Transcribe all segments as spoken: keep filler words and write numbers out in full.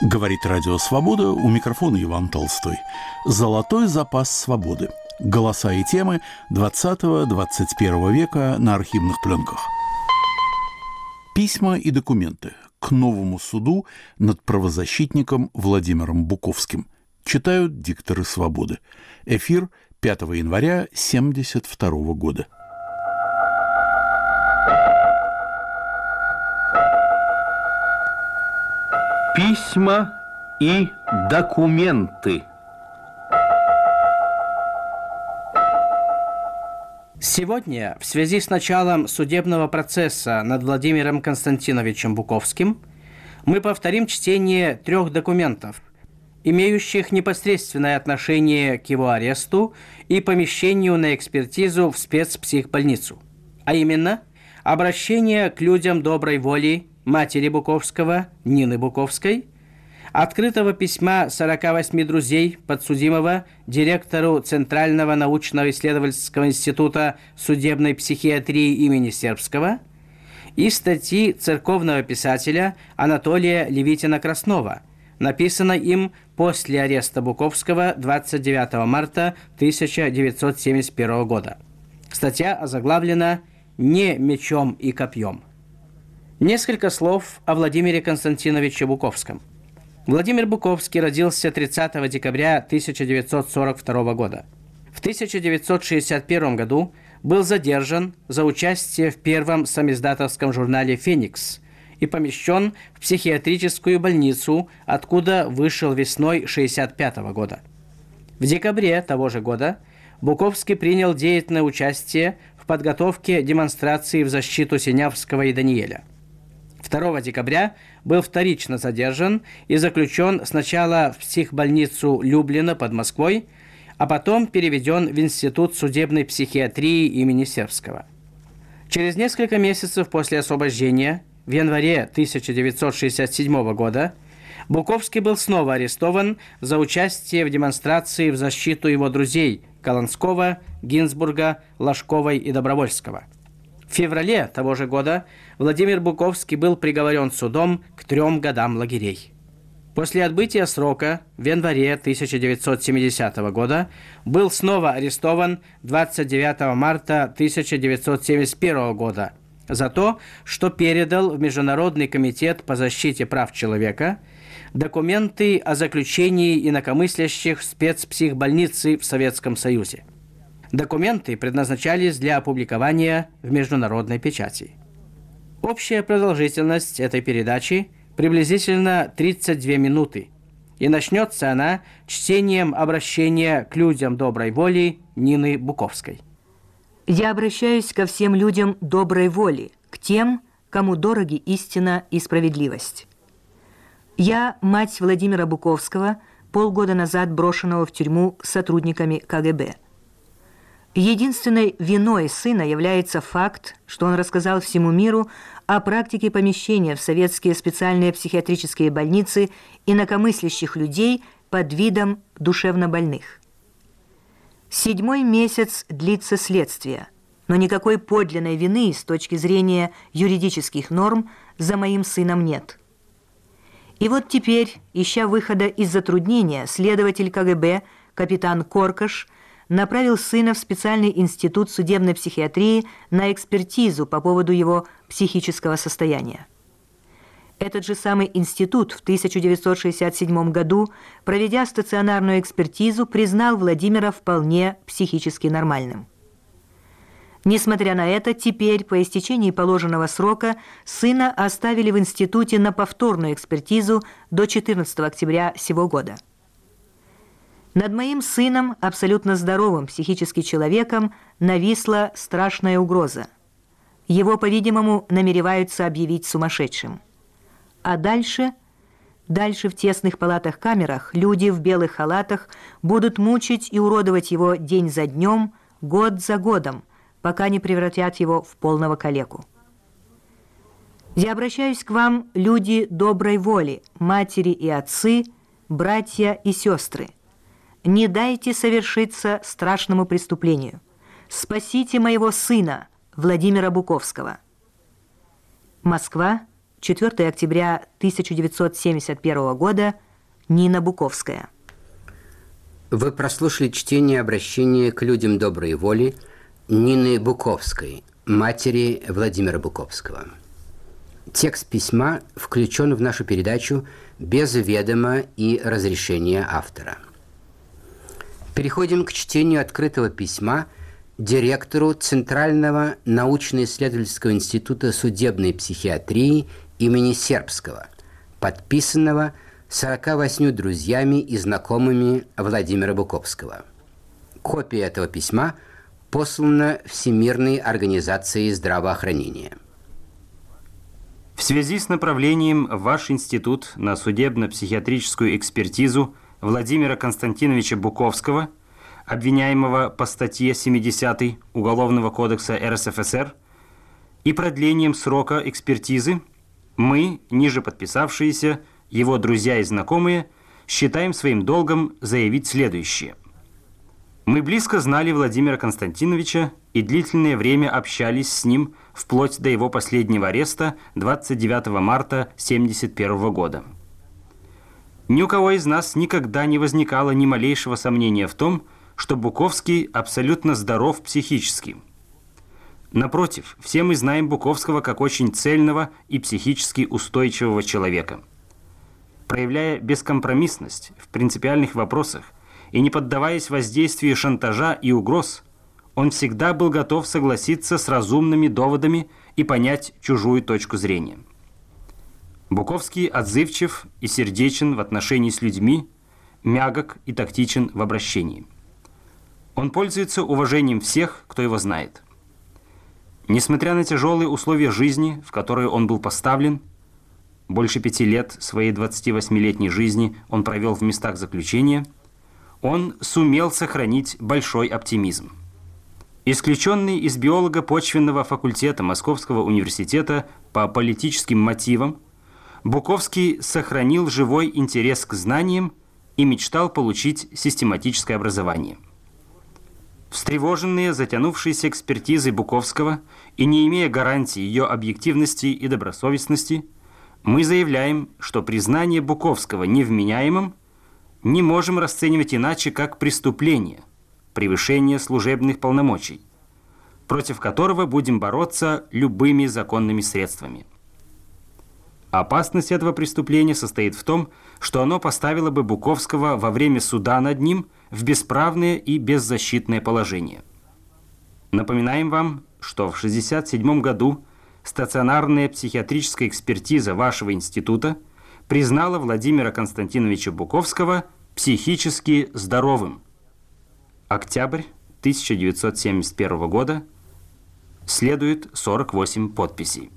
Говорит Радио Свобода, у микрофона Иван Толстой. Золотой запас свободы. Голоса и темы двадцатого-двадцать первого века на архивных пленках. Письма и документы к новому суду над правозащитником Владимиром Буковским. Читают дикторы «Свободы». Эфир пятого января семьдесят второго года. Письма и документы. Сегодня, в связи с началом судебного процесса над Владимиром Константиновичем Буковским, мы повторим чтение трех документов, имеющих непосредственное отношение к его аресту и помещению на экспертизу в спецпсихбольницу, а именно обращение к людям доброй воли матери Буковского, Нины Буковской, открытого письма сорока восьми друзей подсудимого директору Центрального научно-исследовательского института судебной психиатрии имени Сербского и статьи церковного писателя Анатолия Левитина-Краснова, написанной им после ареста Буковского двадцать девятого марта тысяча девятьсот семьдесят первого года. Статья озаглавлена «Не мечом и копьем». Несколько слов о Владимире Константиновиче Буковском. Владимир Буковский родился тридцатого декабря тысяча девятьсот сорок второго года. В тысяча девятьсот шестьдесят первом году был задержан за участие в первом самиздатовском журнале «Феникс» и помещен в психиатрическую больницу, откуда вышел весной шестьдесят пятого года. В декабре того же года Буковский принял деятельное участие в подготовке демонстрации в защиту Синявского и Даниэля. второго декабря был вторично задержан и заключен сначала в психбольницу Люблино под Москвой, а потом переведен в Институт судебной психиатрии имени Сербского. Через несколько месяцев после освобождения, в январе тысяча девятьсот шестьдесят седьмого года, Буковский был снова арестован за участие в демонстрации в защиту его друзей Колонского, Гинзбурга, Ложковой и Добровольского. В феврале того же года Владимир Буковский был приговорен судом к трем годам лагерей. После отбытия срока в январе тысяча девятьсот семидесятого года был снова арестован двадцать девятого марта тысяча девятьсот семьдесят первого года за то, что передал в Международный комитет по защите прав человека документы о заключении инакомыслящих в спецпсихбольнице в Советском Союзе. Документы предназначались для опубликования в международной печати. Общая продолжительность этой передачи приблизительно тридцать две минуты, и начнется она чтением обращения к людям доброй воли Нины Буковской. «Я обращаюсь ко всем людям доброй воли, к тем, кому дороги истина и справедливость. Я мать Владимира Буковского, полгода назад брошенного в тюрьму сотрудниками ка гэ бэ. Единственной виной сына является факт, что он рассказал всему миру о практике помещения в советские специальные психиатрические больницы инакомыслящих людей под видом душевнобольных. Седьмой месяц длится следствие, но никакой подлинной вины с точки зрения юридических норм за моим сыном нет. И вот теперь, ища выхода из затруднения, следователь ка гэ бэ капитан Коркаш направил сына в специальный институт судебной психиатрии на экспертизу по поводу его психического состояния. Этот же самый институт в тысяча девятьсот шестьдесят седьмом году, проведя стационарную экспертизу, признал Владимира вполне психически нормальным. Несмотря на это, теперь, по истечении положенного срока, сына оставили в институте на повторную экспертизу до четырнадцатого октября сего года. Над моим сыном, абсолютно здоровым психически человеком, нависла страшная угроза. Его, по-видимому, намереваются объявить сумасшедшим. А дальше, дальше в тесных палатах-камерах люди в белых халатах будут мучить и уродовать его день за днем, год за годом, пока не превратят его в полного калеку. Я обращаюсь к вам, люди доброй воли, матери и отцы, братья и сестры. Не дайте совершиться страшному преступлению. Спасите моего сына, Владимира Буковского. Москва, четвёртого октября тысяча девятьсот семьдесят первого года, Нина Буковская. Вы прослушали чтение обращения к людям доброй воли Нины Буковской, матери Владимира Буковского. Текст письма включен в нашу передачу без ведома и разрешения автора. Переходим к чтению открытого письма директору Центрального научно-исследовательского института судебной психиатрии имени Сербского, подписанного сорока восьмью друзьями и знакомыми Владимира Буковского. Копия этого письма послана Всемирной организацией здравоохранения. В связи с направлением в ваш институт на судебно-психиатрическую экспертизу Владимира Константиновича Буковского, обвиняемого по статье семидесятой Уголовного кодекса эр эс эф эс эр, и продлением срока экспертизы, мы, ниже подписавшиеся, его друзья и знакомые, считаем своим долгом заявить следующее. Мы близко знали Владимира Константиновича и длительное время общались с ним вплоть до его последнего ареста двадцать девятого марта тысяча девятьсот семьдесят первого года. Ни у кого из нас никогда не возникало ни малейшего сомнения в том, что Буковский абсолютно здоров психически. Напротив, все мы знаем Буковского как очень цельного и психически устойчивого человека. Проявляя бескомпромиссность в принципиальных вопросах и не поддаваясь воздействию шантажа и угроз, он всегда был готов согласиться с разумными доводами и понять чужую точку зрения. Буковский отзывчив и сердечен в отношении с людьми, мягок и тактичен в обращении. Он пользуется уважением всех, кто его знает. Несмотря на тяжелые условия жизни, в которые он был поставлен, больше пяти лет своей двадцативосьмилетней жизни он провел в местах заключения, он сумел сохранить большой оптимизм. Исключенный из биолого-почвенного факультета Московского университета по политическим мотивам, Буковский сохранил живой интерес к знаниям и мечтал получить систематическое образование. Встревоженные затянувшейся экспертизой Буковского и не имея гарантии ее объективности и добросовестности, мы заявляем, что признание Буковского невменяемым не можем расценивать иначе, как преступление, превышение служебных полномочий, против которого будем бороться любыми законными средствами. Опасность этого преступления состоит в том, что оно поставило бы Буковского во время суда над ним в бесправное и беззащитное положение. Напоминаем вам, что в шестьдесят седьмом году стационарная психиатрическая экспертиза вашего института признала Владимира Константиновича Буковского психически здоровым. Октябрь тысяча девятьсот семьдесят первого года. Следует сорок восемь подписей.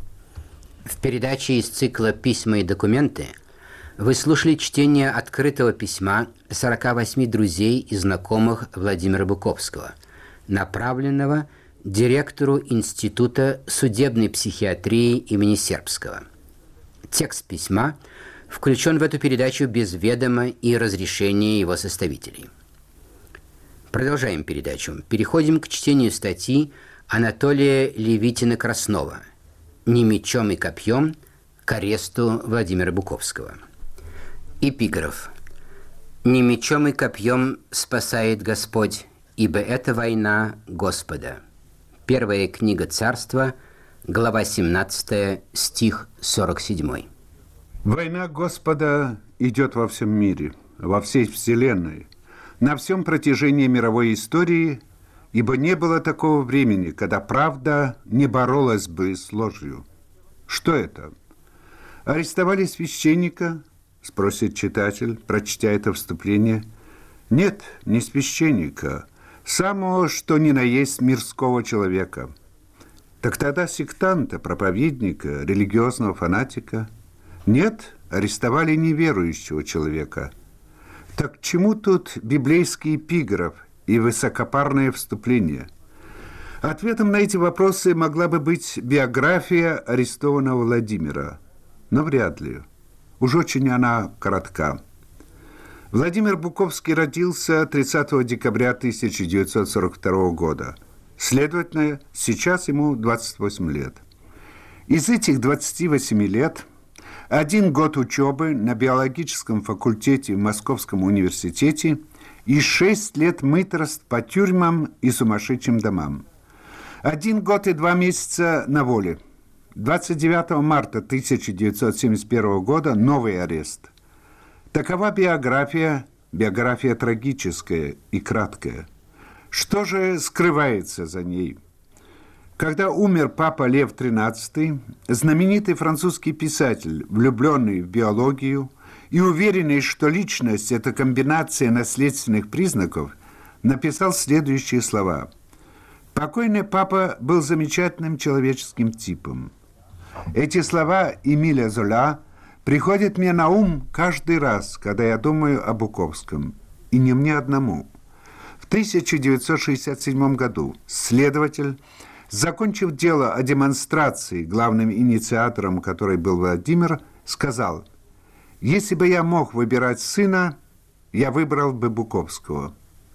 В передаче из цикла «Письма и документы» вы слушали чтение открытого письма сорока восьми друзей и знакомых Владимира Буковского, направленного директору Института судебной психиатрии имени Сербского. Текст письма включен в эту передачу без ведома и разрешения его составителей. Продолжаем передачу. Переходим к чтению статьи Анатолия Левитина-Краснова «Не мечом и копьем к аресту Владимира Буковского». Эпиграф. «Не мечом и копьем спасает Господь, ибо это война Господа». Первая книга Царства, глава семнадцатая, стих сорок семь. Война Господа идет во всем мире, во всей вселенной, на всем протяжении мировой истории, ибо не было такого времени, когда правда не боролась бы с ложью. Что это? Арестовали священника? Спросит читатель, прочтя это вступление. Нет, не священника, самого что ни на есть мирского человека. Так тогда сектанта, проповедника, религиозного фанатика? Нет, арестовали неверующего человека. Так к чему тут библейский эпиграф и высокопарное вступление? Ответом на эти вопросы могла бы быть биография арестованного Владимира, но вряд ли. Уж очень она коротка. Владимир Буковский родился тридцатого декабря тысяча девятьсот сорок второго года. Следовательно, сейчас ему двадцать восемь лет. Из этих двадцати восьми лет один год учебы на биологическом факультете в Московском университете и шесть лет мытарств по тюрьмам и сумасшедшим домам. Один год и два месяца на воле. двадцать девятого марта тысяча девятьсот семьдесят первого года новый арест. Такова биография, биография трагическая и краткая. Что же скрывается за ней? Когда умер папа Лев тринадцатый, знаменитый французский писатель, влюбленный в биологию и уверенный, что личность – это комбинация наследственных признаков, написал следующие слова. «Покойный папа был замечательным человеческим типом». Эти слова Эмиля Золя приходят мне на ум каждый раз, когда я думаю о Буковском, и не мне одному. В тысяча девятьсот шестьдесят седьмом году следователь, закончив дело о демонстрации, главным инициатором которой был Владимир, сказал: «Если бы я мог выбирать сына, я выбрал бы Буковского».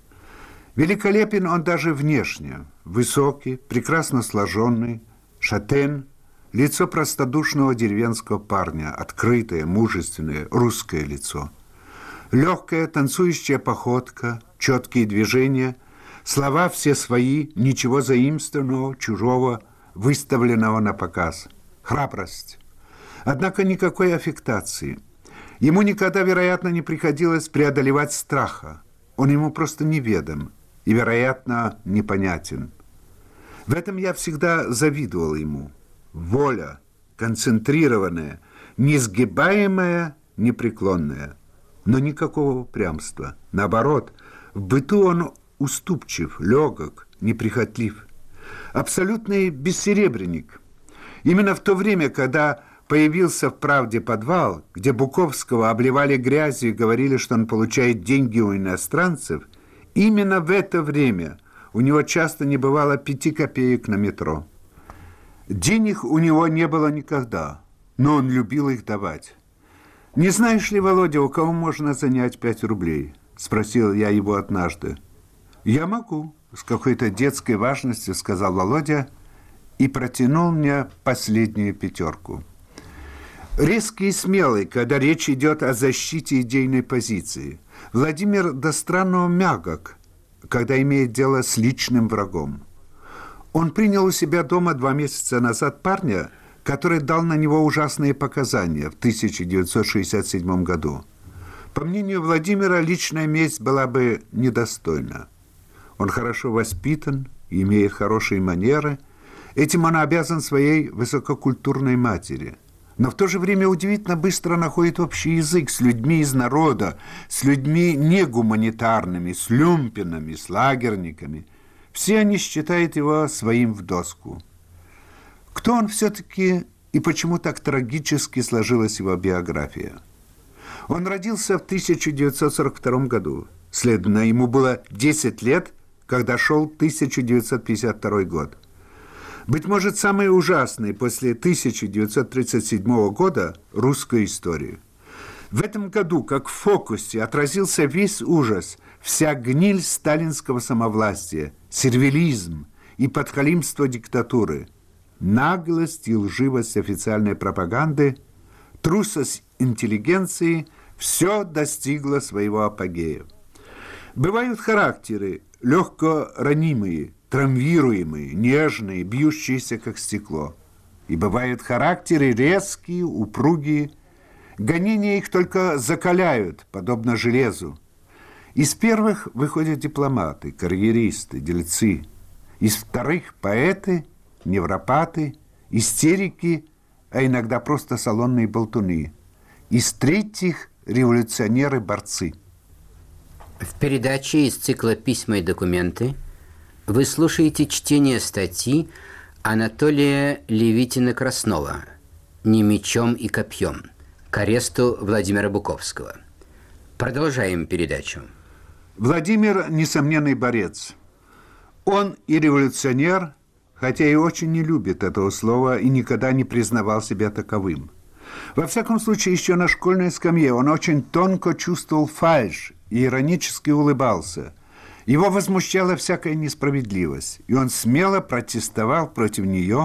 Великолепен он даже внешне. Высокий, прекрасно сложенный, шатен, лицо простодушного деревенского парня, открытое, мужественное, русское лицо. Легкая танцующая походка, четкие движения, слова все свои, ничего заимствованного, чужого, выставленного на показ. Храбрость. Однако никакой аффектации. Ему никогда, вероятно, не приходилось преодолевать страха. Он ему просто неведом и, вероятно, непонятен. В этом я всегда завидовал ему. Воля, концентрированная, несгибаемая, непреклонная. Но никакого упрямства. Наоборот, в быту он уступчив, легок, неприхотлив. Абсолютный бессеребренник. Именно в то время, когда появился в «Правде» подвал, где Буковского обливали грязью и говорили, что он получает деньги у иностранцев, именно в это время у него часто не бывало пяти копеек на метро. Денег у него не было никогда, но он любил их давать. «Не знаешь ли, Володя, у кого можно занять пять рублей?» – спросил я его однажды. «Я могу», – с какой-то детской важностью сказал Володя и протянул мне последнюю пятерку. Резкий и смелый, когда речь идет о защите идейной позиции. Владимир до странного мягок, когда имеет дело с личным врагом. Он принял у себя дома два месяца назад парня, который дал на него ужасные показания в тысяча девятьсот шестьдесят седьмом году. По мнению Владимира, личная месть была бы недостойна. Он хорошо воспитан, имеет хорошие манеры. Этим он обязан своей высококультурной матери. Но в то же время удивительно быстро находит общий язык с людьми из народа, с людьми негуманитарными, с люмпинами, с лагерниками. Все они считают его своим в доску. Кто он все-таки и почему так трагически сложилась его биография? Он родился в тысяча девятьсот сорок втором году. Следовательно, ему было десять лет, когда шел тысяча девятьсот пятьдесят второй год. Быть может, самый ужасный после тысяча девятьсот тридцать седьмого года русской истории. В этом году, как в фокусе, отразился весь ужас, вся гниль сталинского самовластия, сервилизм и подхалимство диктатуры, наглость и лживость официальной пропаганды, трусость интеллигенции – все достигло своего апогея. Бывают характеры легко ранимые, травмируемые, нежные, бьющиеся, как стекло. И бывают характеры резкие, упругие. Гонения их только закаляют, подобно железу. Из первых выходят дипломаты, карьеристы, дельцы. Из вторых – поэты, невропаты, истерики, а иногда просто салонные болтуны. Из третьих – революционеры-борцы. В передаче из цикла «Письма и документы» вы слушаете чтение статьи Анатолия Левитина-Краснова «Не мечом и копьем» к аресту Владимира Буковского. Продолжаем передачу. Владимир – несомненный борец. Он и революционер, хотя и очень не любит этого слова и никогда не признавал себя таковым. Во всяком случае, еще на школьной скамье он очень тонко чувствовал фальшь и иронически улыбался. Его возмущала всякая несправедливость, и он смело протестовал против нее.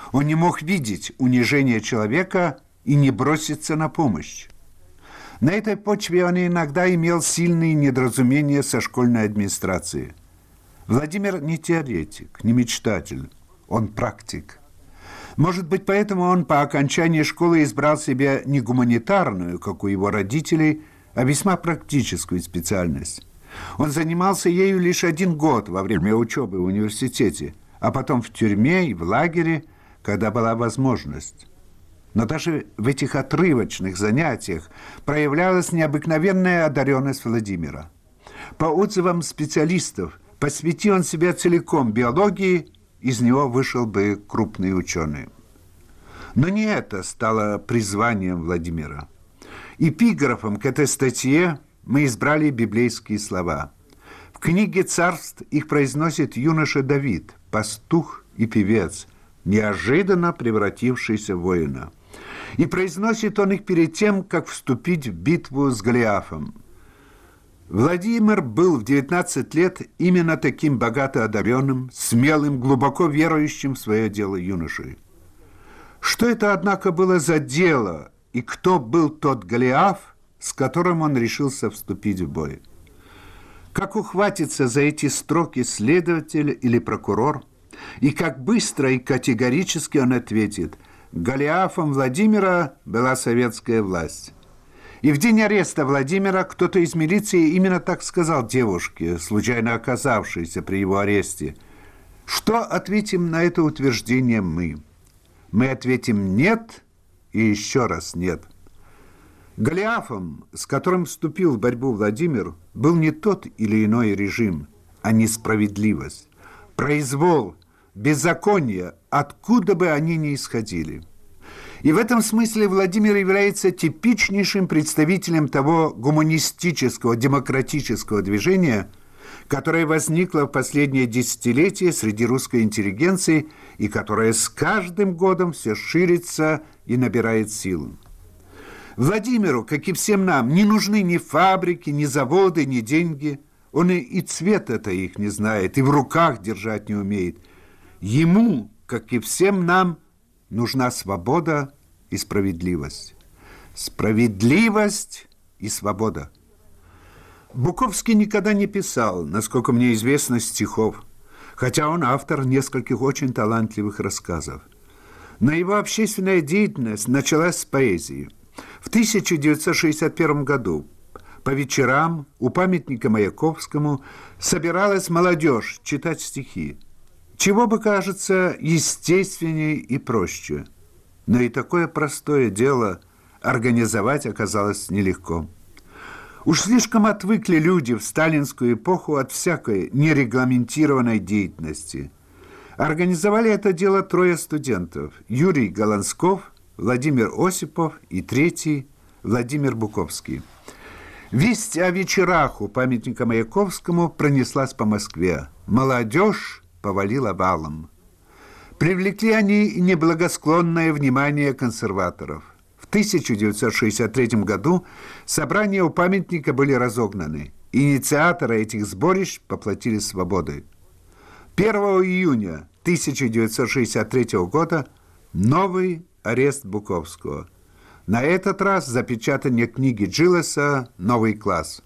Он не мог видеть унижение человека и не броситься на помощь. На этой почве он иногда имел сильные недоразумения со школьной администрацией. Владимир не теоретик, не мечтатель, он практик. Может быть, поэтому он по окончании школы избрал себе не гуманитарную, как у его родителей, а весьма практическую специальность. Он занимался ею лишь один год во время учебы в университете, а потом в тюрьме и в лагере, когда была возможность. Но даже в этих отрывочных занятиях проявлялась необыкновенная одаренность Владимира. По отзывам специалистов, посвяти он себя целиком биологии, из него вышел бы крупный ученый. Но не это стало призванием Владимира. Эпиграфом к этой статье мы избрали библейские слова. В книге «Царств» их произносит юноша Давид, пастух и певец, неожиданно превратившийся в воина. И произносит он их перед тем, как вступить в битву с Голиафом. Владимир был в девятнадцать лет именно таким богато одаренным, смелым, глубоко верующим в свое дело юношей. Что это, однако, было за дело, и кто был тот Голиаф, с которым он решился вступить в бой? Как ухватится за эти строки следователь или прокурор, и как быстро и категорически он ответит: Голиафом Владимира была советская власть. И в день ареста Владимира кто-то из милиции именно так сказал девушке, случайно оказавшейся при его аресте. Что ответим на это утверждение мы? Мы ответим «нет» и еще раз «нет». Голиафом, с которым вступил в борьбу Владимир, был не тот или иной режим, а несправедливость, произвол, беззаконие, откуда бы они ни исходили. И в этом смысле Владимир является типичнейшим представителем того гуманистического, демократического движения, которое возникло в последнее десятилетие среди русской интеллигенции и которое с каждым годом все ширится и набирает силу. Владимиру, как и всем нам, не нужны ни фабрики, ни заводы, ни деньги. Он и, и цвета-то их не знает, и в руках держать не умеет. Ему, как и всем нам, нужна свобода и справедливость. Справедливость и свобода. Буковский никогда не писал, насколько мне известно, стихов, хотя он автор нескольких очень талантливых рассказов. Но его общественная деятельность началась с поэзии. В тысяча девятьсот шестьдесят первом году по вечерам у памятника Маяковскому собиралась молодежь читать стихи. Чего бы, кажется, естественнее и проще. Но и такое простое дело организовать оказалось нелегко. Уж слишком отвыкли люди в сталинскую эпоху от всякой нерегламентированной деятельности. Организовали это дело трое студентов: Юрий Голландсков, Владимир Осипов и третий Владимир Буковский. Весть о вечерах у памятника Маяковскому пронеслась по Москве. Молодежь повалила валом. Привлекли они неблагосклонное внимание консерваторов. В тысяча девятьсот шестьдесят третьем году собрания у памятника были разогнаны. Инициаторы этих сборищ поплатились свободой. первого июня тысяча девятьсот шестьдесят третьего года новый арест Буковского. На этот раз за печатание книги Джилеса «Новый класс».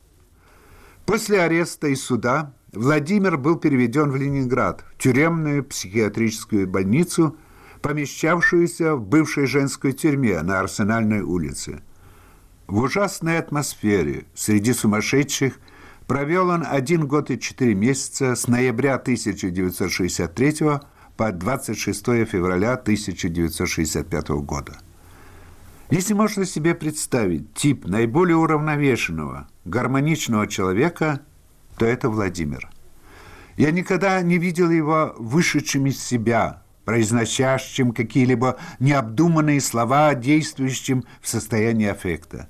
После ареста и суда Владимир был переведен в Ленинград, в тюремную психиатрическую больницу, помещавшуюся в бывшей женской тюрьме на Арсенальной улице. В ужасной атмосфере среди сумасшедших провел он один год и четыре месяца с ноября тысяча девятьсот шестьдесят третьего по двадцать шестое февраля тысяча девятьсот шестьдесят пятого года. Если можно себе представить тип наиболее уравновешенного, гармоничного человека, то это Владимир. Я никогда не видел его вышедшим из себя, произносящим какие-либо необдуманные слова, действующим в состоянии аффекта.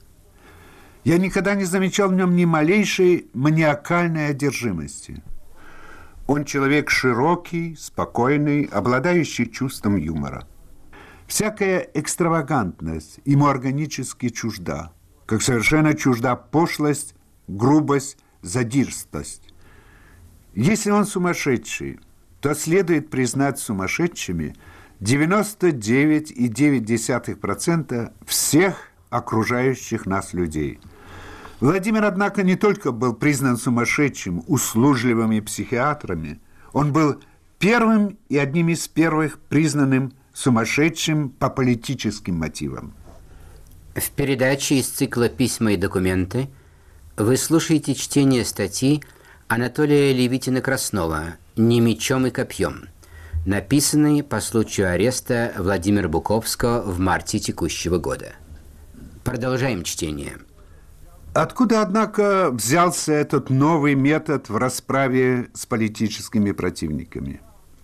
Я никогда не замечал в нем ни малейшей маниакальной одержимости. Он человек широкий, спокойный, обладающий чувством юмора. Всякая экстравагантность ему органически чужда, как совершенно чужда пошлость, грубость, задирстость. Если он сумасшедший, то следует признать сумасшедшими девяносто девять целых девять десятых процента всех окружающих нас людей. Владимир, однако, не только был признан сумасшедшим услужливыми психиатрами, он был первым и одним из первых признанным сумасшедшим по политическим мотивам. В передаче из цикла «Письма и документы» вы слушаете чтение статьи Анатолия Левитина-Краснова «Не мечом и копьем», написанной по случаю ареста Владимира Буковского в марте текущего года. Продолжаем чтение. Откуда, однако, взялся этот новый метод в расправе с политическими противниками?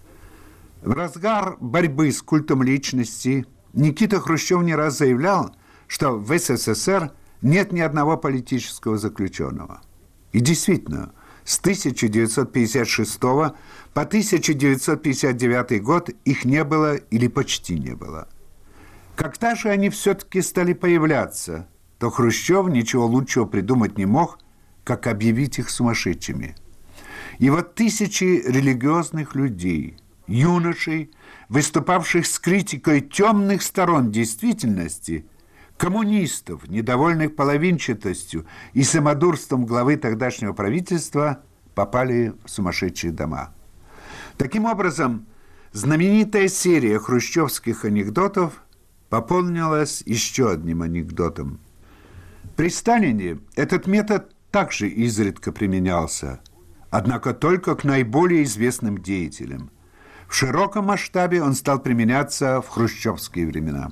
В разгар борьбы с культом личности Никита Хрущев не раз заявлял, что в СССР нет ни одного политического заключенного. И действительно, с тысяча девятьсот пятьдесят шестого по тысяча девятьсот пятьдесят девятый год их не было или почти не было. Когда же они все-таки стали появляться, то Хрущев ничего лучшего придумать не мог, как объявить их сумасшедшими. И вот тысячи религиозных людей, юношей, выступавших с критикой темных сторон действительности, коммунистов, недовольных половинчатостью и самодурством главы тогдашнего правительства, попали в сумасшедшие дома. Таким образом, знаменитая серия хрущевских анекдотов пополнилась еще одним анекдотом. При Сталине этот метод также изредка применялся, однако только к наиболее известным деятелям. В широком масштабе он стал применяться в хрущевские времена.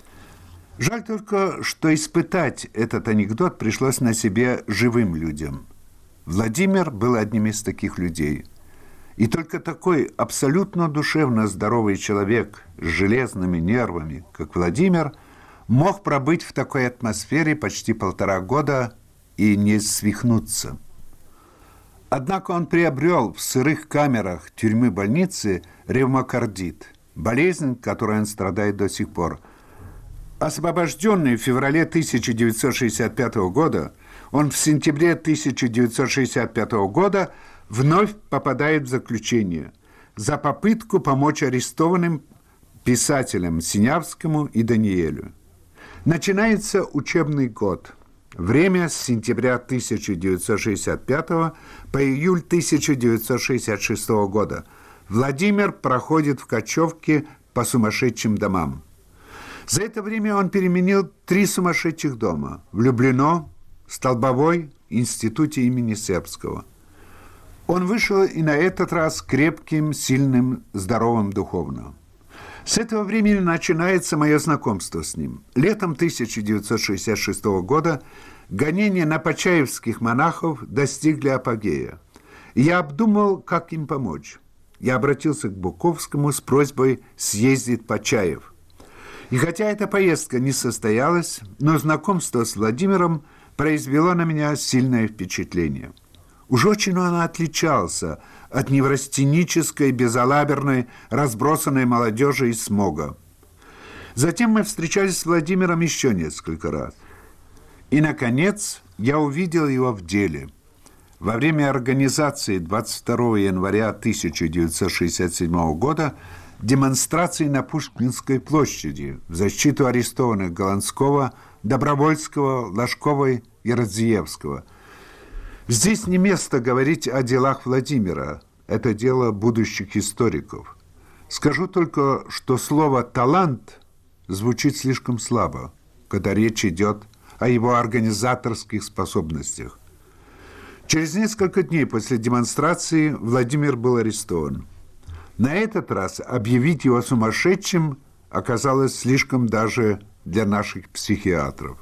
Жаль только, что испытать этот анекдот пришлось на себе живым людям. Владимир был одним из таких людей. И только такой абсолютно душевно здоровый человек с железными нервами, как Владимир, мог пробыть в такой атмосфере почти полтора года и не свихнуться. Однако он приобрел в сырых камерах тюрьмы-больницы ревмокардит, болезнь, которой он страдает до сих пор. Освобожденный в феврале тысяча девятьсот шестьдесят пятого года, он в сентябре тысяча девятьсот шестьдесят пятого года вновь попадает в заключение за попытку помочь арестованным писателям Синявскому и Даниэлю. Начинается учебный год. Время с сентября тысяча девятьсот шестьдесят пятого по июль тысяча девятьсот шестьдесят шестого года. Владимир проходит в кочевке по сумасшедшим домам. За это время он переменил три сумасшедших дома: в Люблино, Столбовой, Институте имени Сербского. Он вышел и на этот раз крепким, сильным, здоровым духовно. С этого времени начинается мое знакомство с ним. Летом тысяча девятьсот шестьдесят шестого года гонения на почаевских монахов достигли апогея. Я обдумал, как им помочь. Я обратился к Буковскому с просьбой съездить в Почаев. И хотя эта поездка не состоялась, но знакомство с Владимиром произвело на меня сильное впечатление. Уж очень он отличался от неврастенической, безалаберной, разбросанной молодежи из Смога. Затем мы встречались с Владимиром еще несколько раз. И, наконец, я увидел его в деле. Во время организации двадцать второго января тысяча девятьсот шестьдесят седьмого года демонстрации на Пушкинской площади в защиту арестованных Голландского, Добровольского, Ложковой и Радзиевского. Здесь не место говорить о делах Владимира. Это дело будущих историков. Скажу только, что слово «талант» звучит слишком слабо, когда речь идет о его организаторских способностях. Через несколько дней после демонстрации Владимир был арестован. На этот раз объявить его сумасшедшим оказалось слишком даже для наших психиатров.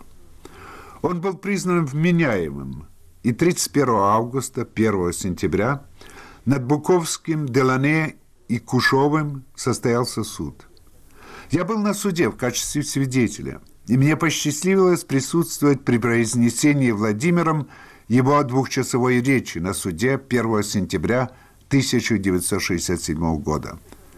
Он был признан вменяемым, и тридцать первого августа, первого сентября над Буковским, Делане и Кушовым состоялся суд. Я был на суде в качестве свидетеля, и мне посчастливилось присутствовать при произнесении Владимиром его двухчасовой речи на суде первого сентября тысяча девятьсот шестьдесят седьмого года.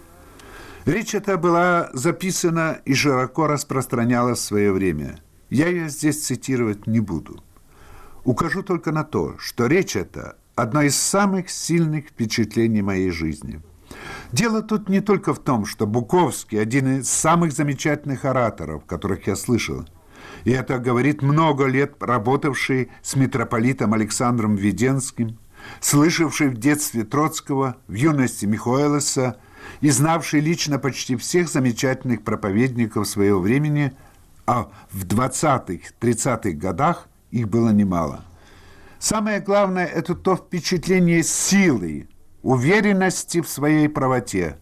Речь эта была записана и широко распространялась в свое время. Я ее здесь цитировать не буду. Укажу только на то, что речь эта – одно из самых сильных впечатлений моей жизни. Дело тут не только в том, что Буковский один из самых замечательных ораторов, которых я слышал. И это говорит много лет работавший с митрополитом Александром Веденским, слышавший в детстве Троцкого, в юности Михоэлоса и знавший лично почти всех замечательных проповедников своего времени, а в двадцатых-тридцатых годах их было немало. Самое главное – это то впечатление силы, уверенности в своей правоте,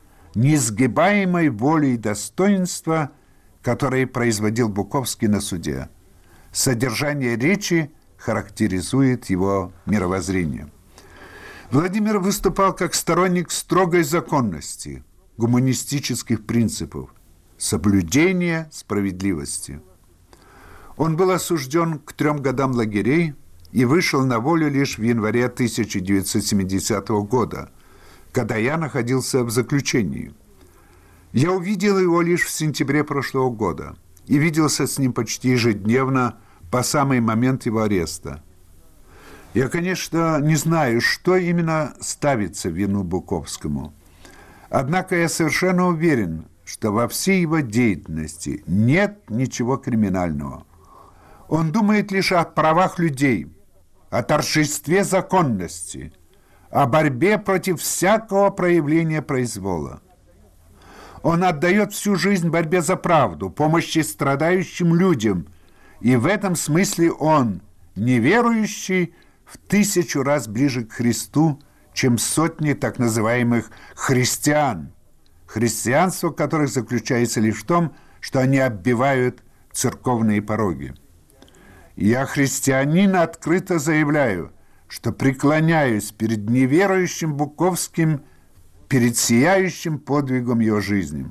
несгибаемой воли и достоинства, которое производил Буковский на суде. Содержание речи характеризует его мировоззрение. Владимир выступал как сторонник строгой законности, гуманистических принципов, соблюдения справедливости. Он был осужден к трем годам лагерей и вышел на волю лишь в январе тысяча девятьсот семидесятого года, когда я находился в заключении. Я увидел его лишь в сентябре прошлого года и виделся с ним почти ежедневно по самый момент его ареста. Я, конечно, не знаю, что именно ставится в вину Буковскому. Однако я совершенно уверен, что во всей его деятельности нет ничего криминального. Он думает лишь о правах людей, о торжестве законности, о борьбе против всякого проявления произвола. Он отдает всю жизнь борьбе за правду, помощи страдающим людям, и в этом смысле он, неверующий, в тысячу раз ближе к Христу, чем сотни так называемых христиан, христианство которых заключается лишь в том, что они оббивают церковные пороги. Я, христианин, открыто заявляю, что преклоняюсь перед неверующим Буковским, перед сияющим подвигом его жизни.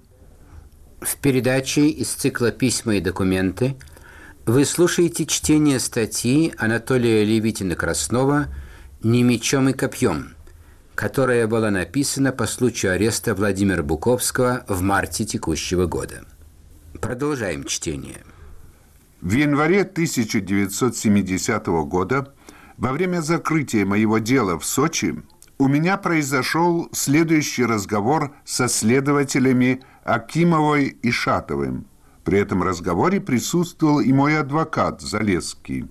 В передаче из цикла «Письма и документы» вы слушаете чтение статьи Анатолия Левитина-Краснова «Не мечом и копьем», которая была написана по случаю ареста Владимира Буковского в марте текущего года. Продолжаем чтение. В январе тысяча девятьсот семидесятого года, во время закрытия моего дела в Сочи, у меня произошел следующий разговор со следователями Акимовой и Шатовым. При этом разговоре присутствовал и мой адвокат Залесский.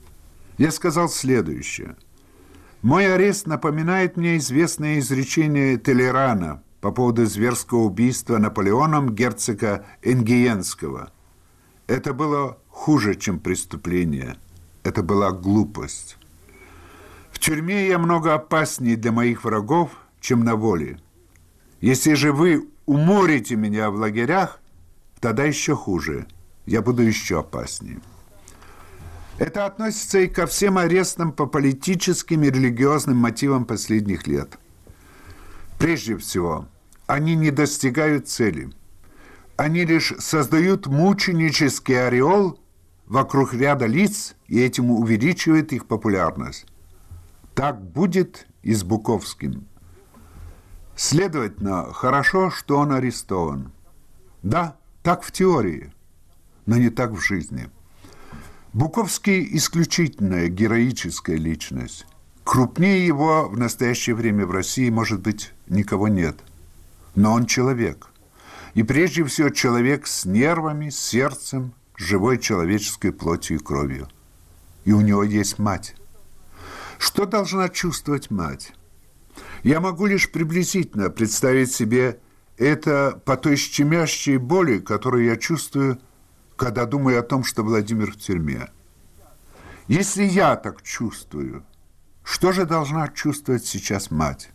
Я сказал следующее. Мой арест напоминает мне известное изречение Толерана по поводу зверского убийства Наполеоном герцога Энгиенского. Это было хуже, чем преступление. Это была глупость. В тюрьме я много опаснее для моих врагов, чем на воле. Если же вы уморите меня в лагерях, тогда еще хуже. Я буду еще опаснее. Это относится и ко всем арестам по политическим и религиозным мотивам последних лет. Прежде всего, они не достигают цели. Они лишь создают мученический ореол вокруг ряда лиц и этим увеличивают их популярность. Так будет и с Буковским. Следовательно, хорошо, что он арестован. Да, так в теории, но не так в жизни. Буковский – исключительная героическая личность. Крупнее его в настоящее время в России, может быть, никого нет. Но он человек. И прежде всего человек с нервами, сердцем, живой человеческой плотью и кровью. И у него есть мать. Что должна чувствовать мать? Я могу лишь приблизительно представить себе это по той щемящей боли, которую я чувствую, когда думаю о том, что Владимир в тюрьме. Если я так чувствую, что же должна чувствовать сейчас мать?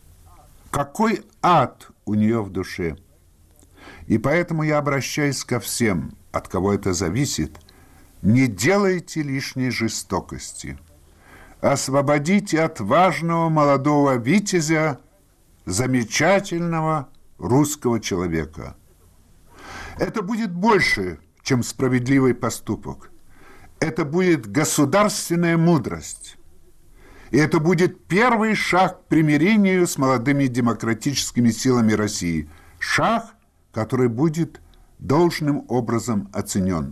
Какой ад у нее в душе? И поэтому я обращаюсь ко всем, от кого это зависит, не делайте лишней жестокости. Освободите отважного молодого витязя, замечательного русского человека. Это будет больше, чем справедливый поступок. Это будет государственная мудрость. И это будет первый шаг к примирению с молодыми демократическими силами России. Шаг, который будет должным образом оценен.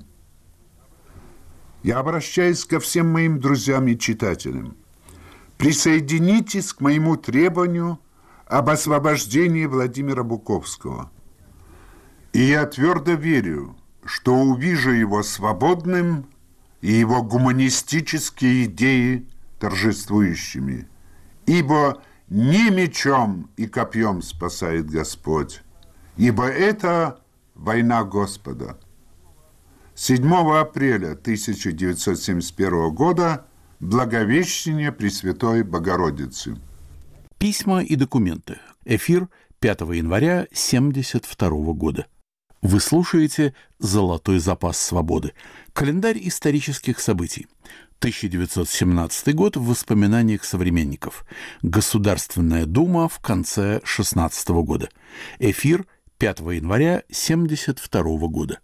Я обращаюсь ко всем моим друзьям и читателям. Присоединитесь к моему требованию об освобождении Владимира Буковского. И я твердо верю, что увижу его свободным и его гуманистические идеи торжествующими. Ибо не мечом и копьем спасает Господь, ибо это война Господа. седьмого апреля тысяча девятьсот семьдесят первого года Благовещение Пресвятой Богородицы. Письма и документы. Эфир пятого января семьдесят второго года. Вы слушаете «Золотой запас свободы». Календарь исторических событий. тысяча девятьсот семнадцатый год в воспоминаниях современников. Государственная дума в конце шестнадцатого года. Эфир пятого января семьдесят второго года.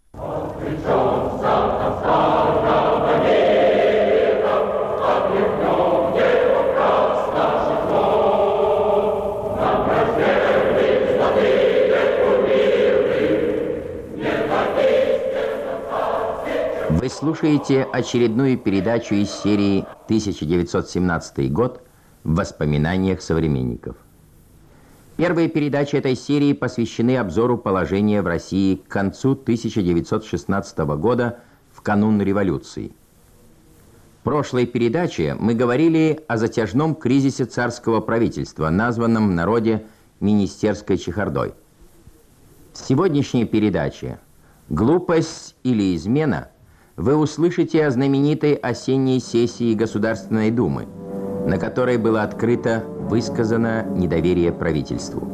Вы слушаете очередную передачу из серии тысяча девятьсот семнадцатый год в воспоминаниях современников. Первые передачи этой серии посвящены обзору положения в России к концу тысяча девятьсот шестнадцатого года, в канун революции. В прошлой передаче мы говорили о затяжном кризисе царского правительства, названном в народе министерской чехардой. В сегодняшней передаче «Глупость или измена» вы услышите о знаменитой осенней сессии Государственной Думы, на которой было открыто высказано недоверие правительству.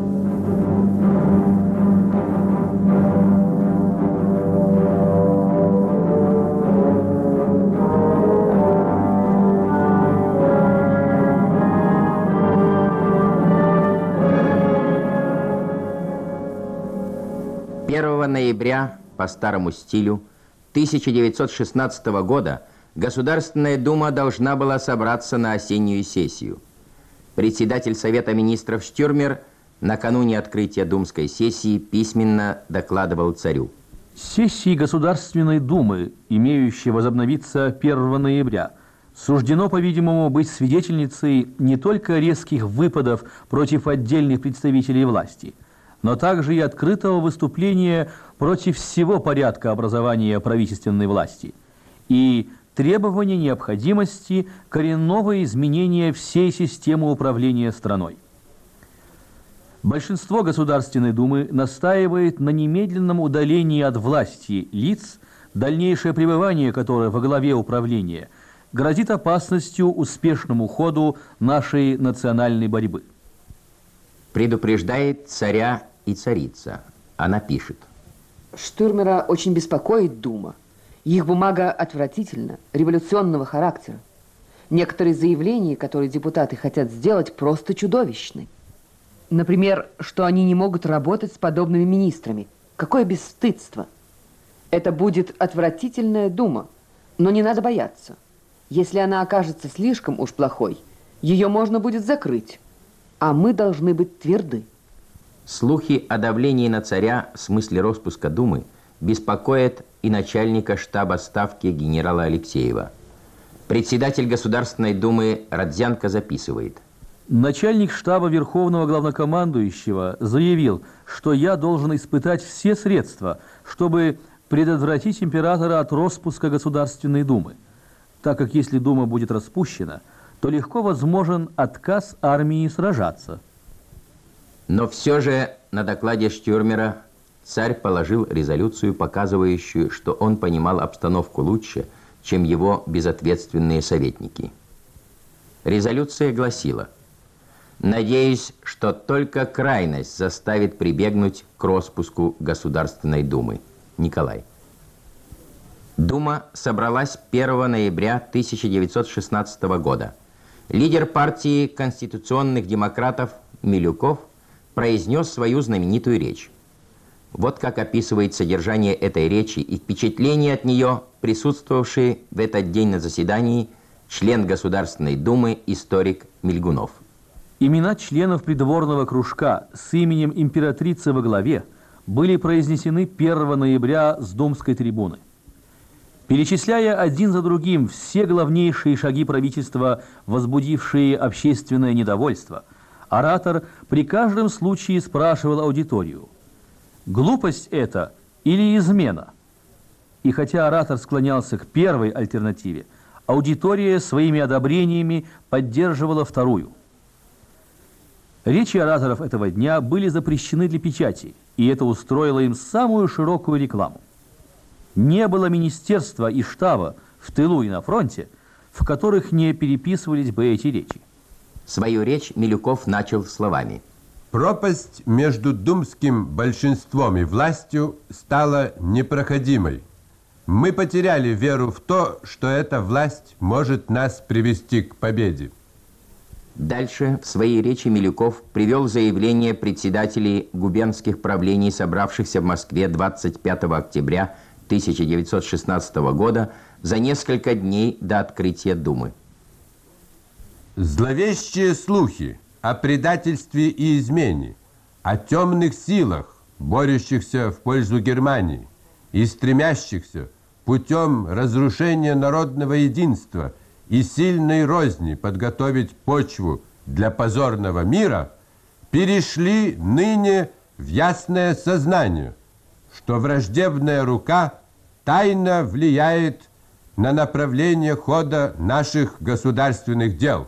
первого ноября по старому стилю тысяча девятьсот шестнадцатого года Государственная Дума должна была собраться на осеннюю сессию. Председатель Совета министров Штюрмер накануне открытия думской сессии письменно докладывал царю. Сессии Государственной Думы, имеющей возобновиться первого ноября, суждено, по-видимому, быть свидетельницей не только резких выпадов против отдельных представителей власти, но также и открытого выступления против всего порядка образования правительственной власти и требования необходимости коренного изменения всей системы управления страной. Большинство Государственной Думы настаивает на немедленном удалении от власти лиц, дальнейшее пребывание которых во главе управления грозит опасностью успешному ходу нашей национальной борьбы. Предупреждает царя и царица. Она пишет. Штюрмера очень беспокоит Дума. Их бумага отвратительна, революционного характера. Некоторые заявления, которые депутаты хотят сделать, просто чудовищны. Например, что они не могут работать с подобными министрами. Какое бесстыдство! Это будет отвратительная Дума, но не надо бояться. Если она окажется слишком уж плохой, ее можно будет закрыть, а мы должны быть тверды. Слухи о давлении на царя в смысле распуска Думы беспокоят и начальника штаба ставки генерала Алексеева. Председатель Государственной Думы Родзянко записывает. Начальник штаба Верховного Главнокомандующего заявил, что я должен испытать все средства, чтобы предотвратить императора от распуска Государственной Думы, так как если Дума будет распущена, то легко возможен отказ армии сражаться. Но все же на докладе Штюрмера царь положил резолюцию, показывающую, что он понимал обстановку лучше, чем его безответственные советники. Резолюция гласила: «Надеюсь, что только крайность заставит прибегнуть к распуску Государственной Думы. Николай». Дума собралась первого ноября тысяча девятьсот шестнадцатого года. Лидер партии конституционных демократов Милюков произнес свою знаменитую речь. Вот как описывает содержание этой речи и впечатление от нее присутствовавший в этот день на заседании член Государственной Думы, историк Мильгунов. Имена членов придворного кружка с именем императрицы во главе были произнесены первого ноября с думской трибуны. Перечисляя один за другим все главнейшие шаги правительства, возбудившие общественное недовольство, Оратор при каждом случае спрашивал аудиторию: глупость это или измена? И хотя оратор склонялся к первой альтернативе, аудитория своими одобрениями поддерживала вторую. Речи ораторов этого дня были запрещены для печати, и это устроило им самую широкую рекламу. Не было министерства и штаба в тылу и на фронте, в которых не переписывались бы эти речи. Свою речь Милюков начал словами: пропасть между думским большинством и властью стала непроходимой. Мы потеряли веру в то, что эта власть может нас привести к победе. Дальше в своей речи Милюков привел заявление председателей губернских правлений, собравшихся в Москве двадцать пятого октября тысяча девятьсот шестнадцатого года, за несколько дней до открытия Думы. Зловещие слухи о предательстве и измене, о темных силах, борющихся в пользу Германии и стремящихся путем разрушения народного единства и сильной розни подготовить почву для позорного мира, перешли ныне в ясное сознание, что враждебная рука тайно влияет на направление хода наших государственных дел.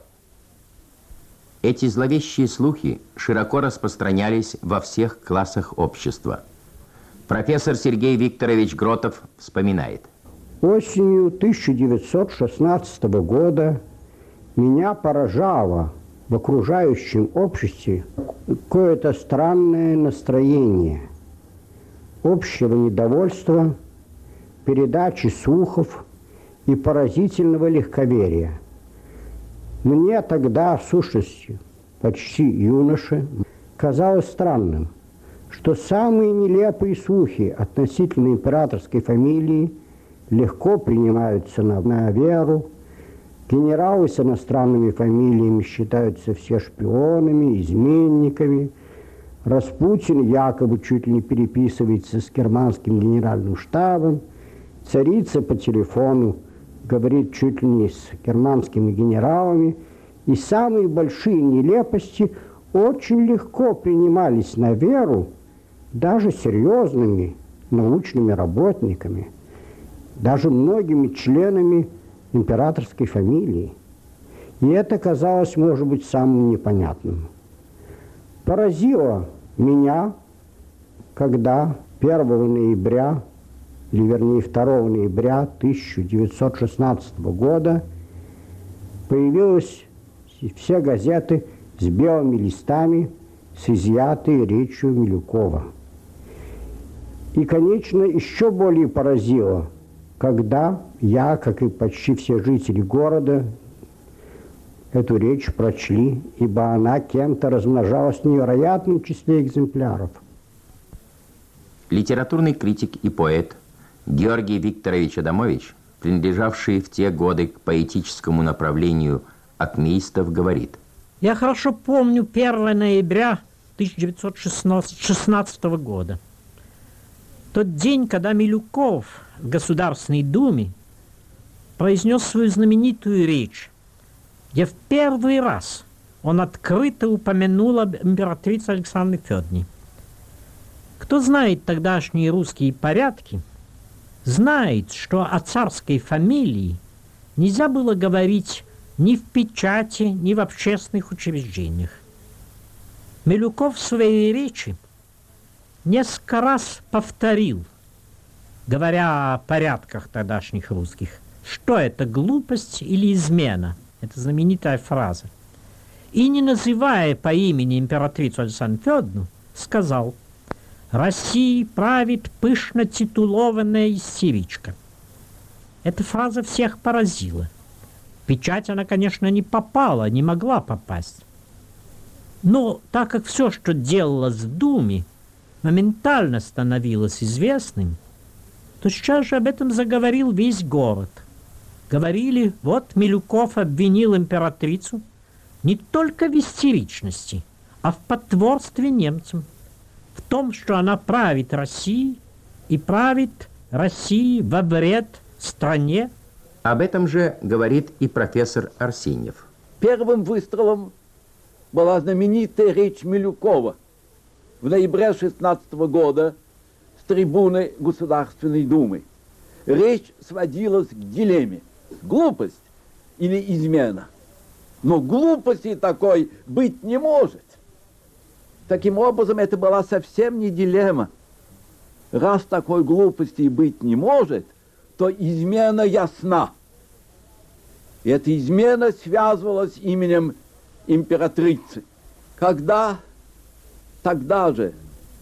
Эти зловещие слухи широко распространялись во всех классах общества. Профессор Сергей Викторович Гротов вспоминает. Осенью тысяча девятьсот шестнадцатого года меня поражало в окружающем обществе какое-то странное настроение общего недовольства, передачи слухов и поразительного легковерия. Мне тогда, в сущности, почти юноше, казалось странным, что самые нелепые слухи относительно императорской фамилии легко принимаются на, на веру, генералы с иностранными фамилиями считаются все шпионами, изменниками, Распутин якобы чуть ли не переписывается с германским генеральным штабом, царица по телефону говорит чуть ли не с германскими генералами, и самые большие нелепости очень легко принимались на веру даже серьезными научными работниками, даже многими членами императорской фамилии. И это казалось, может быть, самым непонятным. Поразило меня, когда первого ноября, или вернее второго ноября тысяча девятьсот шестнадцатого года появились все газеты с белыми листами, с изъятой речью Милюкова. И, конечно, еще более поразило, когда я, как и почти все жители города, эту речь прочли, ибо она кем-то размножалась в невероятном числе экземпляров. Литературный критик и поэт Георгий Викторович Адамович, принадлежавший в те годы к поэтическому направлению акмеистов, говорит: я хорошо помню первого ноября тысяча девятьсот шестнадцатого года. Тот день, когда Милюков в Государственной Думе произнес свою знаменитую речь, где в первый раз он открыто упомянул об императрице Александре Федоровне. Кто знает тогдашние русские порядки, знает, что о царской фамилии нельзя было говорить ни в печати, ни в общественных учреждениях. Милюков в своей речи несколько раз повторил, говоря о порядках тогдашних русских, что это глупость или измена. Это знаменитая фраза. И, не называя по имени императрицу Александру Федоровну, сказал: «Россией правит пышно титулованная истеричка». Эта фраза всех поразила. В печать она, конечно, не попала, не могла попасть. Но так как все, что делалось в Думе, моментально становилось известным, то сейчас же об этом заговорил весь город. Говорили, вот Милюков обвинил императрицу не только в истеричности, а в потворстве немцам, в том, что она правит Россией и правит Россией во вред стране. Об этом же говорит и профессор Арсеньев. Первым выстрелом была знаменитая речь Милюкова в ноябре шестнадцатого года с трибуны Государственной Думы. Речь сводилась к дилемме: глупость или измена. Но глупости такой быть не может. Таким образом, это была совсем не дилемма. Раз такой глупости быть не может, то измена ясна. И эта измена связывалась именем императрицы. Когда тогда же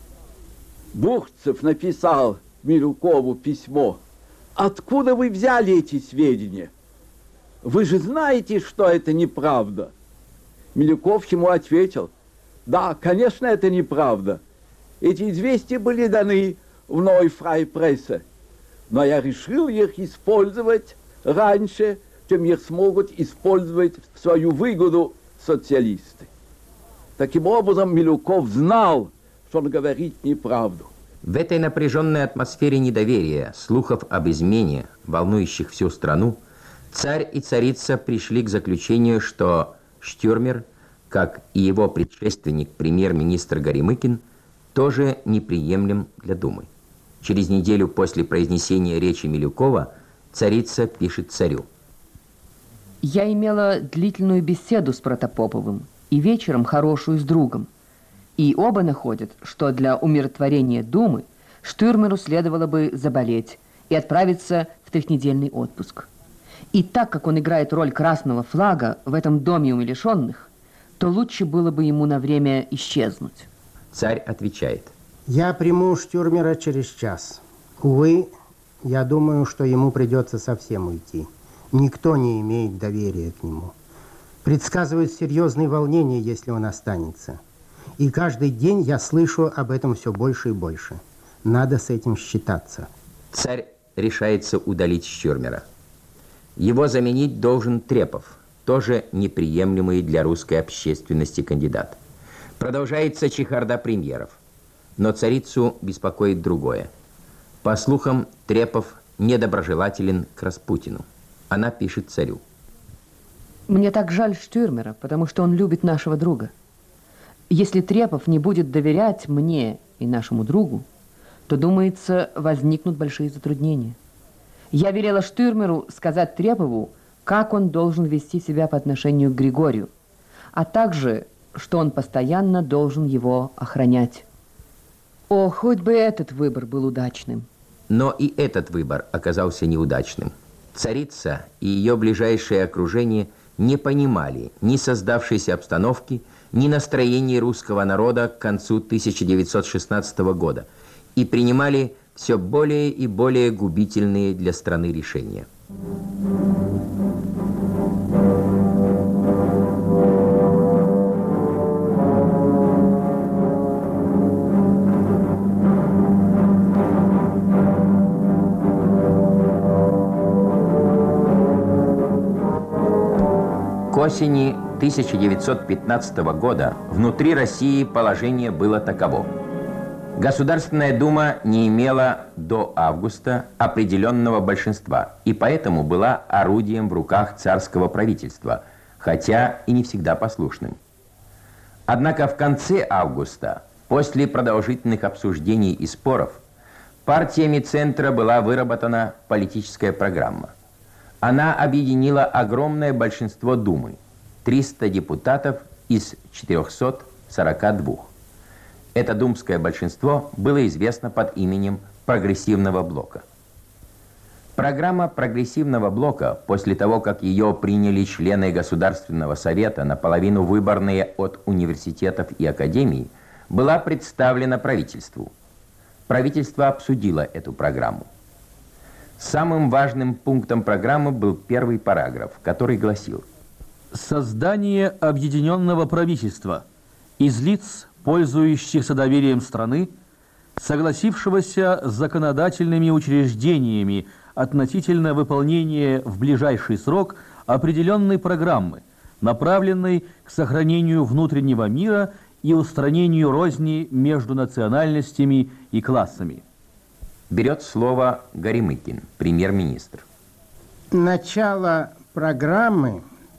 Бурцев написал Милюкову письмо: «Откуда вы взяли эти сведения? Вы же знаете, что это неправда». Милюков ему ответил: «Да, конечно, это неправда. Эти известия были даны в Neue Freie Presse, но я решил их использовать раньше, чем их смогут использовать в свою выгоду социалисты». Таким образом, Милюков знал, что он говорит неправду. В этой напряженной атмосфере недоверия, слухов об измене, волнующих всю страну, царь и царица пришли к заключению, что Штюрмер, как и его предшественник, премьер-министр Горемыкин, тоже неприемлем для Думы. Через неделю после произнесения речи Милюкова царица пишет царю: «Я имела длительную беседу с Протопоповым и вечером хорошую с другом. И оба находят, что для умиротворения Думы Штюрмеру следовало бы заболеть и отправиться в трехнедельный отпуск. И так как он играет роль красного флага в этом доме умалишенных, то лучше было бы ему на время исчезнуть». Царь отвечает: «Я приму Штюрмера через час. Увы, я думаю, что ему придется совсем уйти. Никто не имеет доверия к нему. Предсказывают серьезные волнения, если он останется. И каждый день я слышу об этом все больше и больше. Надо с этим считаться». Царь решается удалить Штюрмера. Его заменить должен Трепов, тоже неприемлемый для русской общественности кандидат. Продолжается чехарда премьеров. Но царицу беспокоит другое. По слухам, Трепов недоброжелателен к Распутину. Она пишет царю: «Мне так жаль Штюрмера, потому что он любит нашего друга. Если Трепов не будет доверять мне и нашему другу, то, думается, возникнут большие затруднения. Я велела Штюрмеру сказать Трепову, как он должен вести себя по отношению к Григорию, а также, что он постоянно должен его охранять. О, хоть бы этот выбор был удачным». Но и этот выбор оказался неудачным. Царица и ее ближайшее окружение не понимали ни создавшейся обстановки, ни настроения русского народа к концу тысяча девятьсот шестнадцатого года и принимали все более и более губительные для страны решения. К осени тысяча девятьсот пятнадцатого года внутри России положение было таково. Государственная Дума не имела до августа определенного большинства и поэтому была орудием в руках царского правительства, хотя и не всегда послушным. Однако в конце августа, после продолжительных обсуждений и споров, партиями Центра была выработана политическая программа. Она объединила огромное большинство Думы – триста депутатов из четырехсот сорока двух. Это думское большинство было известно под именем Прогрессивного блока. Программа Прогрессивного блока, после того, как ее приняли члены Государственного совета, наполовину выборные от университетов и академий, была представлена правительству. Правительство обсудило эту программу. Самым важным пунктом программы был первый параграф, который гласил: «Создание объединенного правительства из лиц, пользующихся доверием страны, согласившегося с законодательными учреждениями относительно выполнения в ближайший срок определенной программы, направленной к сохранению внутреннего мира и устранению розни между национальностями и классами». Берет слово Горемыкин, премьер-министр. Начало программы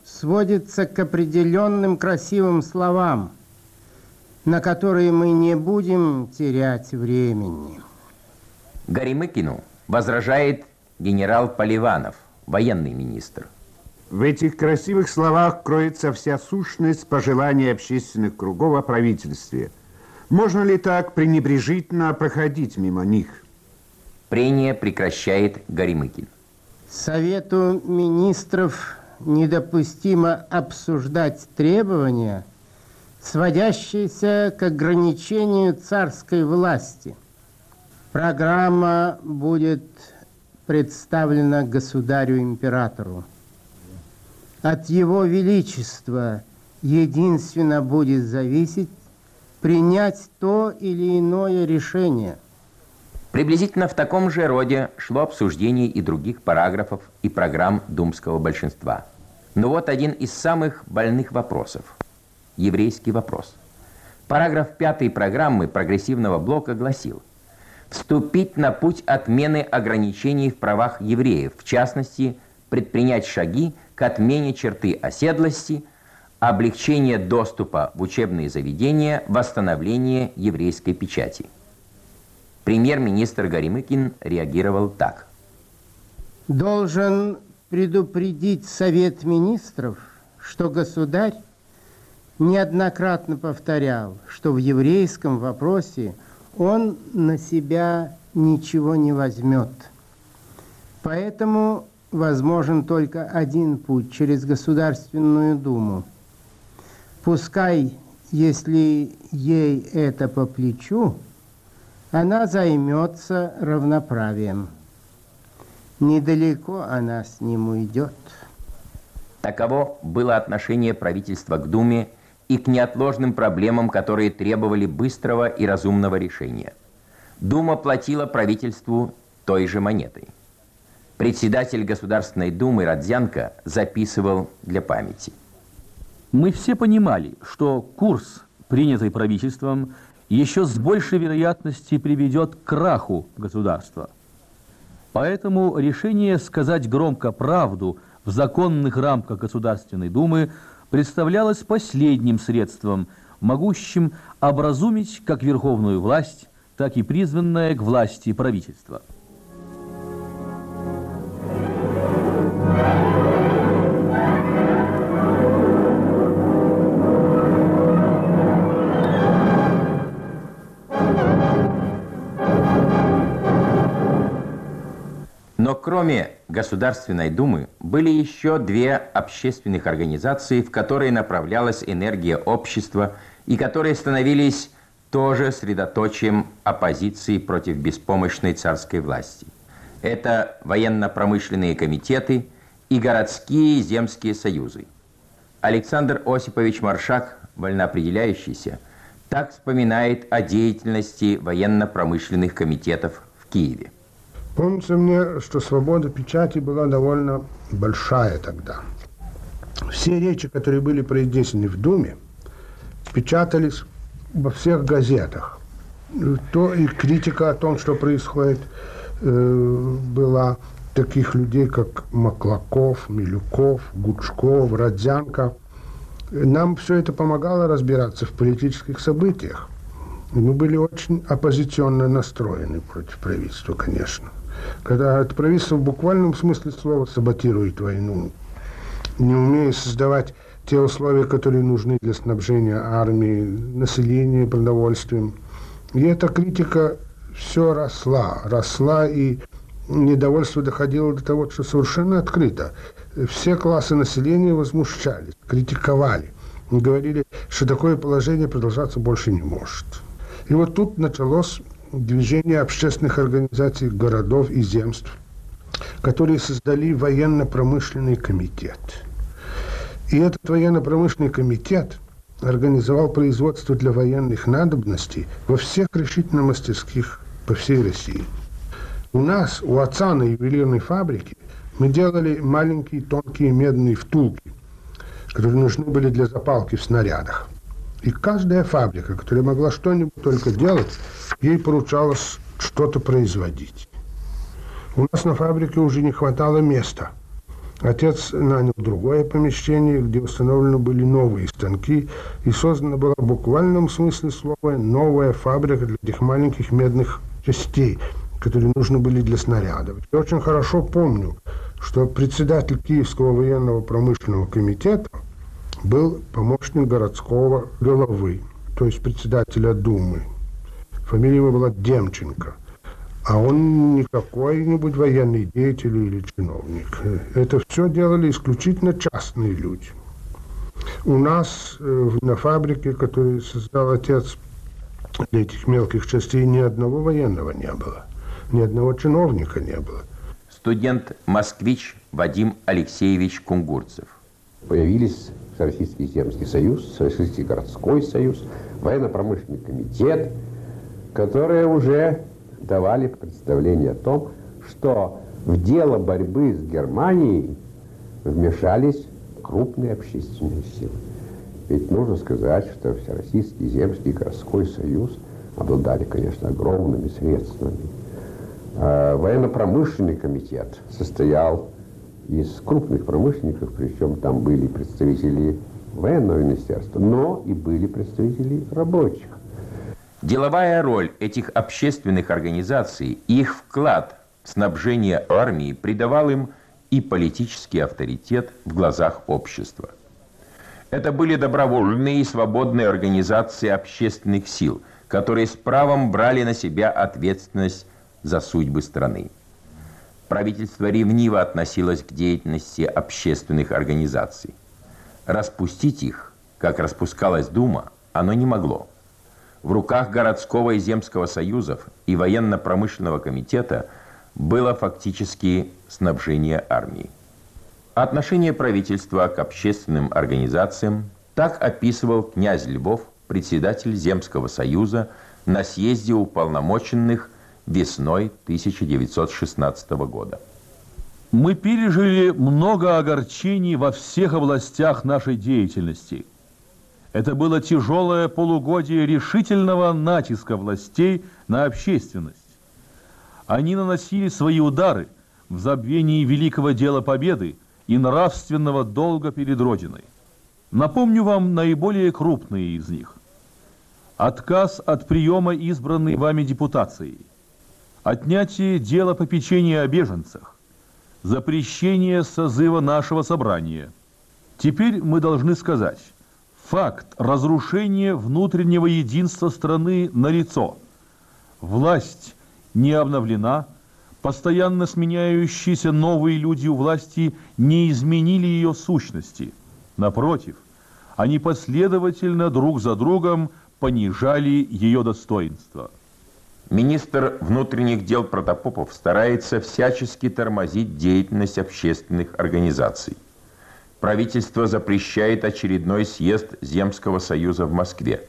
сводится к определенным красивым словам, на которые мы не будем терять времени. Горемыкину возражает генерал Поливанов, военный министр. В этих красивых словах кроется вся сущность пожеланий общественных кругов о правительстве. Можно ли так пренебрежительно проходить мимо них? Прения прекращает Горемыкин. Совету министров недопустимо обсуждать требования, сводящиеся к ограничению царской власти. Программа будет представлена государю-императору. От его величества единственно будет зависеть принять то или иное решение. Приблизительно в таком же роде шло обсуждение и других параграфов и программ думского большинства. Но вот один из самых больных вопросов – еврейский вопрос. Параграф пятой программы прогрессивного блока гласил: вступить на путь отмены ограничений в правах евреев, в частности, предпринять шаги к отмене черты оседлости, облегчение доступа в учебные заведения, восстановление еврейской печати. Премьер-министр Горемыкин реагировал так. Должен предупредить Совет министров, что государь неоднократно повторял, что в еврейском вопросе он на себя ничего не возьмет. Поэтому возможен только один путь через Государственную Думу. Пускай, если ей это по плечу, она займется равноправием. Недалеко она с ним уйдет. Таково было отношение правительства к Думе и к неотложным проблемам, которые требовали быстрого и разумного решения. Дума платила правительству той же монетой. Председатель Государственной Думы Родзянко записывал для памяти. Мы все понимали, что курс, принятый правительством, еще с большей вероятностью приведет к краху государства. Поэтому решение сказать громко правду в законных рамках Государственной Думы представлялось последним средством, могущим образумить как верховную власть, так и призванное к власти правительство. Но кроме Государственной Думы были еще две общественных организации, в которые направлялась энергия общества и которые становились тоже средоточием оппозиции против беспомощной царской власти. Это военно-промышленные комитеты и городские и земские союзы. Александр Осипович Маршак, вольноопределяющийся, так вспоминает о деятельности военно-промышленных комитетов в Киеве. Помнится мне, что свобода печати была довольно большая тогда. Все речи, которые были произнесены в Думе, печатались во всех газетах. То и критика о том, что происходит, э, была таких людей, как Маклаков, Милюков, Гучков, Родзянко. Нам все это помогало разбираться в политических событиях. Мы были очень оппозиционно настроены против правительства, конечно. Когда это правительство в буквальном смысле слова саботирует войну, не умея создавать те условия, которые нужны для снабжения армии, населения продовольствием. И эта критика все росла, росла, и недовольство доходило до того, что совершенно открыто. Все классы населения возмущались, критиковали, говорили, что такое положение продолжаться больше не может. И вот тут началось движение общественных организаций городов и земств, которые создали военно-промышленный комитет. И этот военно-промышленный комитет организовал производство для военных надобностей во всех решительно мастерских по всей России. У нас, у отца на ювелирной фабрике, мы делали маленькие тонкие медные втулки, которые нужны были для запалки в снарядах. И каждая фабрика, которая могла что-нибудь только делать, ей поручалось что-то производить. У нас на фабрике уже не хватало места. Отец нанял другое помещение, где установлены были новые станки, и создана была в буквальном смысле слова новая фабрика для этих маленьких медных частей, которые нужны были для снарядов. Я очень хорошо помню, что председатель Киевского военного промышленного комитета был помощник городского головы, то есть председателя Думы. Фамилия его была Демченко. А он не какой-нибудь военный деятель или чиновник. Это все делали исключительно частные люди. У нас э, на фабрике, которую создал отец для этих мелких частей, ни одного военного не было. Ни одного чиновника не было. Студент-москвич Вадим Алексеевич Кунгурцев. Появились Всероссийский земский союз, Всероссийский городской союз, военно-промышленный комитет, которые уже давали представление о том, что в дело борьбы с Германией вмешались крупные общественные силы. Ведь нужно сказать, что Всероссийский земский городской союз обладали, конечно, огромными средствами. А военно-промышленный комитет состоял из крупных промышленников, причем там были представители военного министерства, но и были представители рабочих. Деловая роль этих общественных организаций и их вклад в снабжение армии придавал им и политический авторитет в глазах общества. Это были добровольные и свободные организации общественных сил, которые с правом брали на себя ответственность за судьбы страны. Правительство ревниво относилось к деятельности общественных организаций. Распустить их, как распускалась Дума, оно не могло. В руках городского и земского союзов и военно-промышленного комитета было фактически снабжение армии. Отношение правительства к общественным организациям так описывал князь Львов, председатель Земского союза, на съезде уполномоченных весной тысяча девятьсот шестнадцатого года. Мы пережили много огорчений во всех областях нашей деятельности. Это было тяжелое полугодие решительного натиска властей на общественность. Они наносили свои удары в забвении великого дела победы и нравственного долга перед Родиной. Напомню вам наиболее крупные из них. Отказ от приема избранной вами депутации, отнятие дела попечения о беженцах, запрещение созыва нашего собрания. Теперь мы должны сказать, факт разрушения внутреннего единства страны налицо. Власть не обновлена, постоянно сменяющиеся новые люди у власти не изменили ее сущности. Напротив, они последовательно друг за другом понижали ее достоинство. Министр внутренних дел Протопопов старается всячески тормозить деятельность общественных организаций. Правительство запрещает очередной съезд Земского союза в Москве.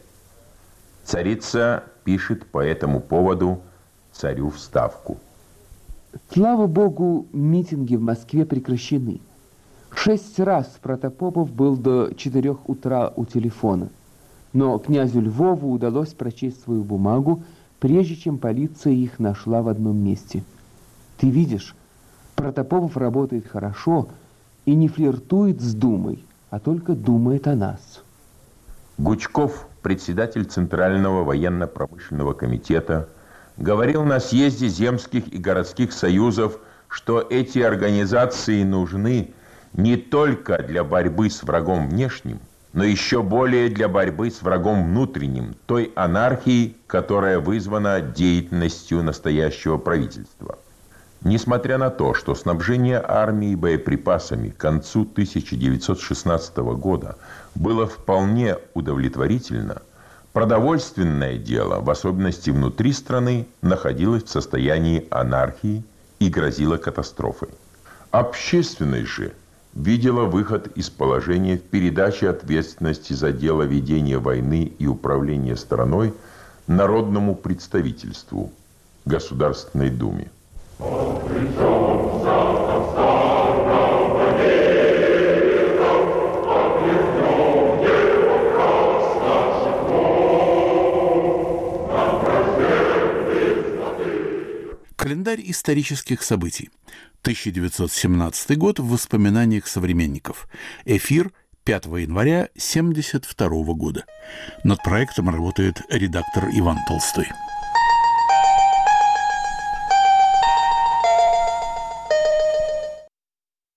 Царица пишет по этому поводу царю вставку. Слава Богу, митинги в Москве прекращены. Шесть раз Протопопов был до четырех утра у телефона. Но князю Львову удалось прочесть свою бумагу, прежде чем полиция их нашла в одном месте. Ты видишь, Протопопов работает хорошо и не флиртует с Думой, а только думает о нас. Гучков, председатель Центрального военно-промышленного комитета, говорил на съезде земских и городских союзов, что эти организации нужны не только для борьбы с врагом внешним, но еще более для борьбы с врагом внутренним, той анархией, которая вызвана деятельностью настоящего правительства. Несмотря на то, что снабжение армии боеприпасами к концу тысяча девятьсот шестнадцатого года было вполне удовлетворительно, продовольственное дело, в особенности внутри страны, находилось в состоянии анархии и грозило катастрофой. Общественность же видела выход из положения в передаче ответственности за дело ведения войны и управления страной народному представительству, Государственной Думе. Календарь исторических событий. тысяча девятьсот семнадцатый год в воспоминаниях современников. Эфир пятого января семьдесят второго года. Над проектом работает редактор Иван Толстой.